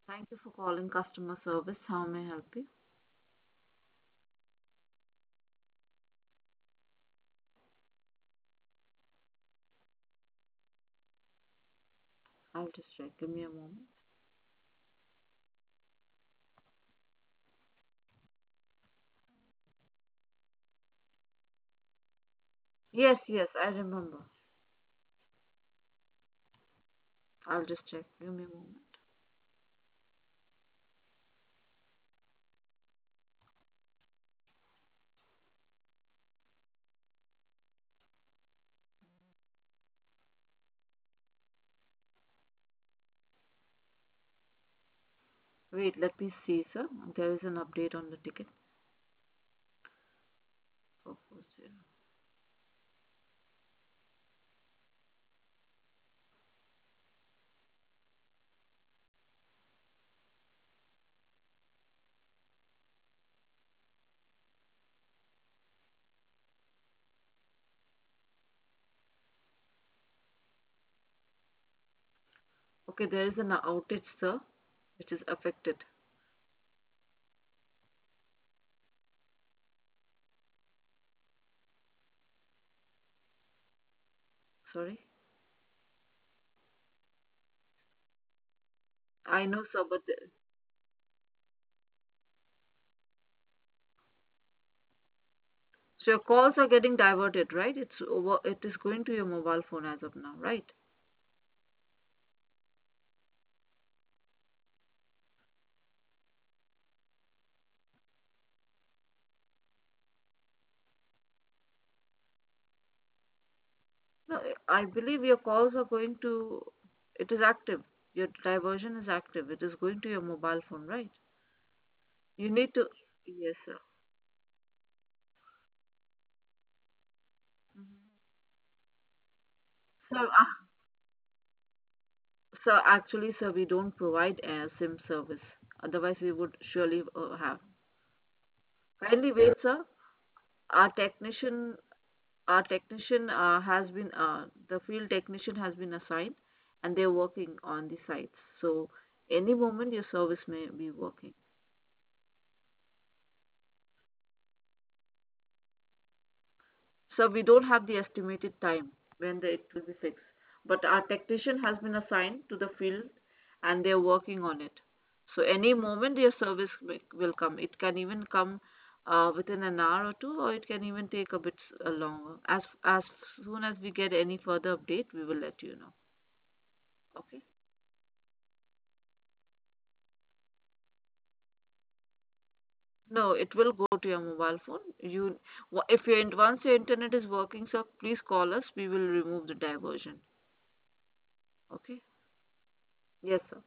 Thank you for calling customer service. How may I help you? I'll just check. Give me a moment. Yes, yes, I remember. I'll just check. Give me a moment. Wait, let me see, sir. There is an update on the ticket. 440. Okay, there is an outage, sir, which is affected. Sorry. I know, sir, but so your calls are getting diverted, right? It's over. It is going to your mobile phone as of now, right? No, I believe your calls are going to. It is active. Your diversion is active. It is going to your mobile phone, right? You need to, yes, sir. Mhm. So actually, sir, we don't provide a SIM service. Otherwise, we would surely have. Kindly wait, sir. Our technician, our technician has been, the field technician has been assigned, and they're working on the sites. So any moment your service may be working. So we don't have the estimated time when it will be fixed. But our technician has been assigned to the field and they're working on it. So any moment your service will come. It can even come within an hour or two, or it can even take a bit longer. As soon as we get any further update, we will let you know. Okay. No, it will go to your mobile phone. If once your internet is working, sir, please call us. We will remove the diversion. Okay. Yes, sir.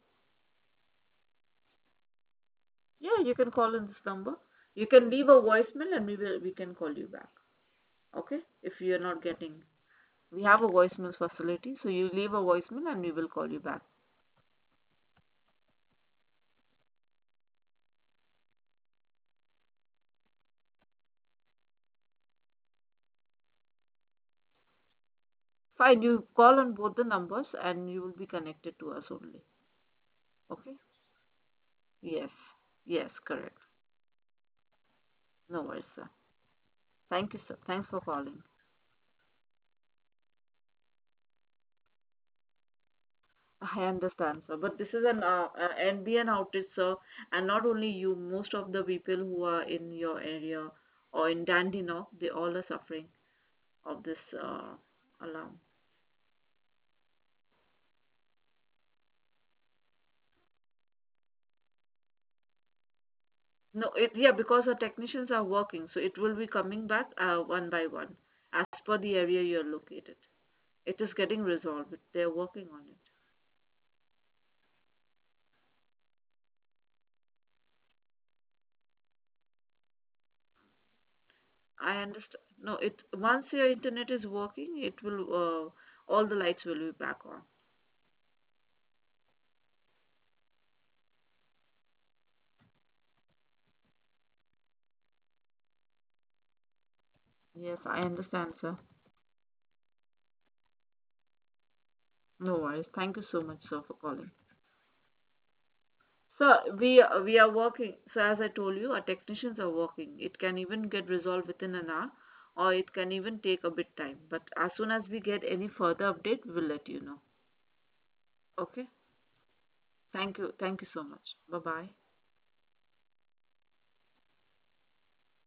Yeah, you can call in this number. You can leave a voicemail and we can call you back. Okay? If you're not getting, we have a voicemail facility, so you leave a voicemail and we will call you back. Fine, you call on both the numbers and you will be connected to us only. Okay? Yes. Yes, correct. No worries, sir. Thank you, sir. Thanks for calling. I understand, sir. But this is an NBN outage, sir. And not only you, most of the people who are in your area or in Dandenong, they all are suffering of this alarm. No, yeah, because our technicians are working, so it will be coming back one by one as per the area you're located. It is getting resolved. They're working on it. I understand. No, it once your internet is working, it will all the lights will be back on. Yes, I understand, sir. No worries. Thank you so much, sir, for calling. So we are working. So as I told you, our technicians are working. It can even get resolved within an hour, or it can even take a bit time. But as soon as we get any further update, we will let you know. Okay. Thank you. Thank you so much. Bye bye.